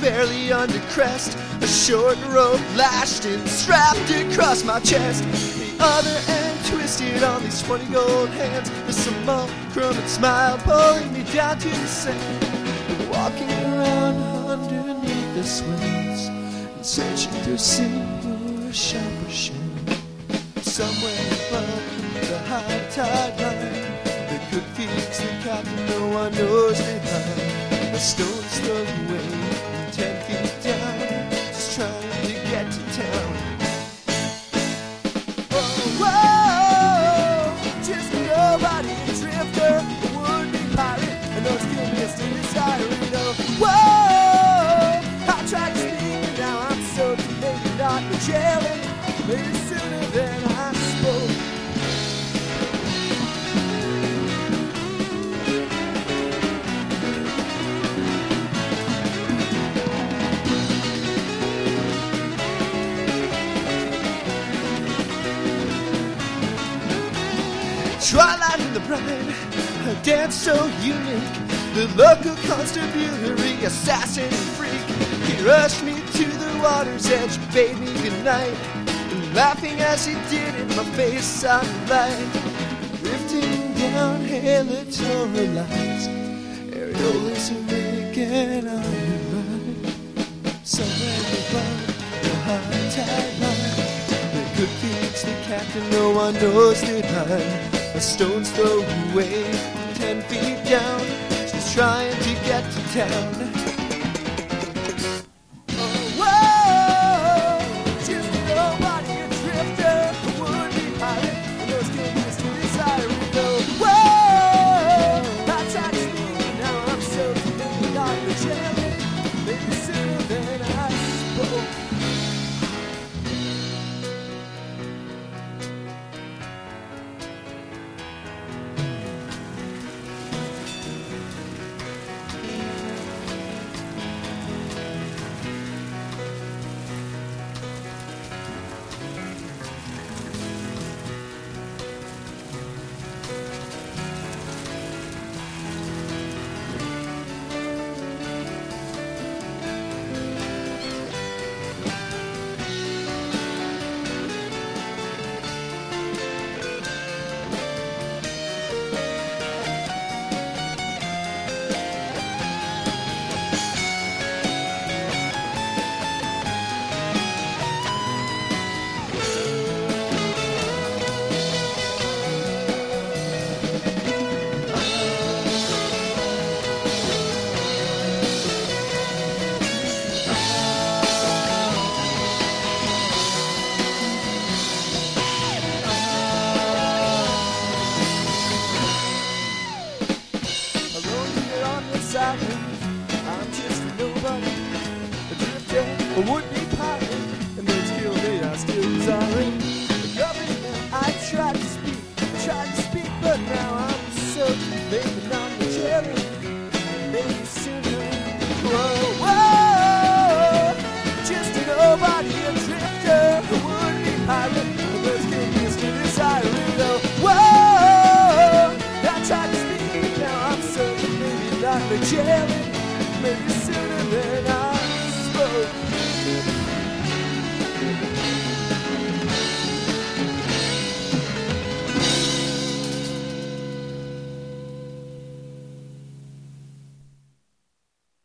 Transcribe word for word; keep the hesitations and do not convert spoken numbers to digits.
barely under crest, a short rope lashed and strapped across my chest. The other end twisted on these twenty gold hands, with some mulcrum and smile pulling me down to the sand. Walking around underneath the swells and searching through sin for a sharper shell. Somewhere above the high tide line, the cook feeds the captain, no one knows behind. A stone's throw away and ten feet down, just trying to get to town. Oh, whoa, just a nobody, a drifter, a would-be pirate, and those kill me a still desiring. Oh, whoa, I tried to speak, but now I'm so maybe not Magellan, maybe sooner than I spoke. Twilight in the bride, a dance so unique. The local constabulary assassin and freak. He rushed me to the water's edge, bade me goodnight, and laughing as he did it, my face saw the light. Drifting down Halatoria lights, areolas are making on the ride. Somewhere above the high tide line, the good feeds the captain, no one knows the time. A stone's throw away, ten feet down, just trying to get to town. Oh, whoa, just a nobody, a drifter, a would-be pirate, and those kill me still desiring. Oh, whoa, I tried to speak, but now I'm so maybe not Magellan, maybe sooner than I spoke. I'm just a nobody, a drifter, a would-be pirate, and those kill me are still desiring. The government, I tried to speak, I tried to speak, but now I'm so maybe not Magellan, maybe sooner. Whoa, whoa, just a nobody, a drifter, a would-be pirate, and those kill me are still desiring. Oh, whoa, I tried to speak, but now I'm so maybe not Magellan, maybe sooner than I spoke.